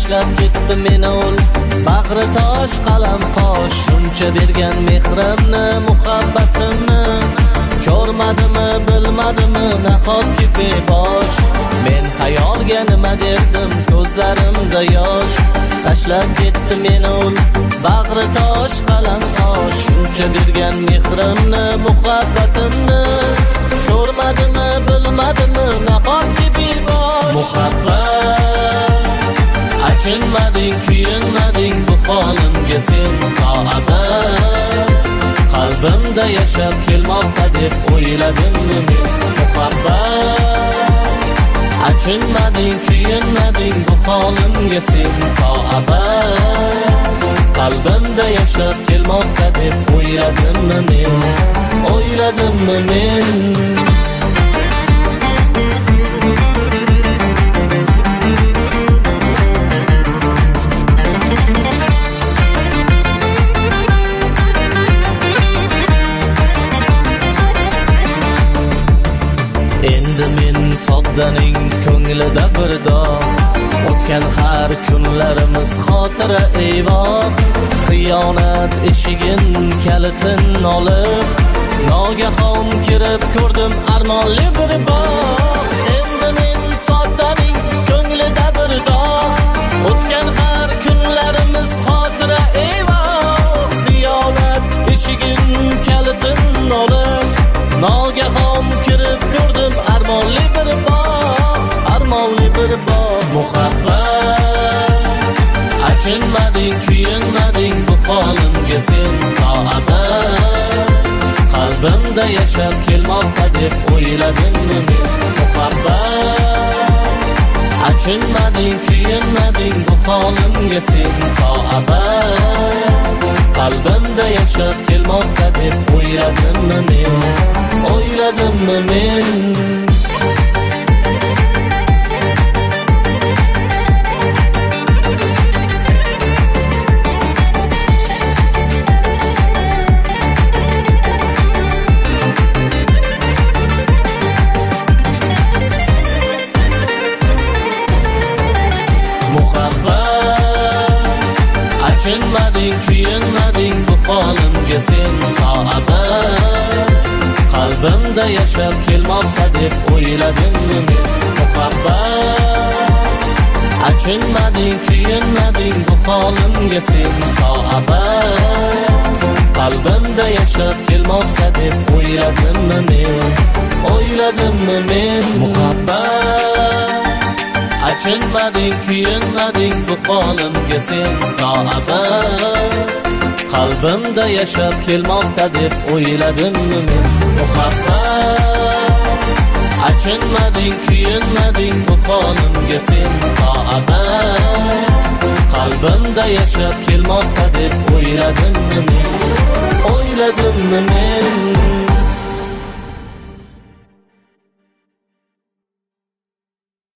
tashlab ketdi meni ul. Bag'ri tosh qalam qosh, shuncha bergan mehrimni, muhabbatimni ko'rmadimi, bilmadimi, nahotki bebosh. Men xayolga nima derdim, ko'zlarimda yosh. Tashlab ketdi meni ul, bag'ri tosh qalam qosh, shuncha bergan mehrimni, muhabbatimni ko'rmadimi, bilmadimi, nahotki bebosh. Muhabbat, achinmading, kuyinmading bu holimga sen to abad. Qalbimda yashab kelmoqda deb o'yladim men. Muhabbat, achinmading, kuyinmading bu holimga sen to abad. Qalbimda yashab kelmoqda deb o'yladim men. O'yladim men. Endi men soddaning ko'nglida bir dog', o'tgan har kunlarimiz xotira eyvoh. Xiyonat eshigin kalitin olib, nogahon kirib ko'rdim armonli bir bog'. Endi men soddaning ko'nglida bir dog', o'tgan har kunlarimiz xotira eyvoh. Xiyonat eshigin kalitin olib, nogahon kirib ko'rdim armonli bir bog', armonli bir bog'. Muhabbat, achinmading, kuyinmading bu holimga sen to abad. Qalbimda yashab kelmoqda deb o'yladim men. Muhabbat, achinmading, kuyinmading bu holimga sen to abad. Qalbimda yashab kelmoqda deb o'yladim men. O'yladim men. Muhabbat, achinmading, kuyinmading bu holimga sen to abad. Qalbimda yashab kelmoqda deb o'yladim men. Muhabbat, achinmading, kuyinmading bu holimga sen to abad. Qalbimda yashab kelmoqda deb o'yladim men. O'yladim men. Muhabbat, achinmading, kuyinmading bu holimga sen to abad. Qalbimda yashab kelmoqda deb o'yladim men. Muhabbat, achinmading, kuyinmading bu holimga sen to abad. Qalbimda yashab kelmoqda deb o'yladim men. O'yladim men.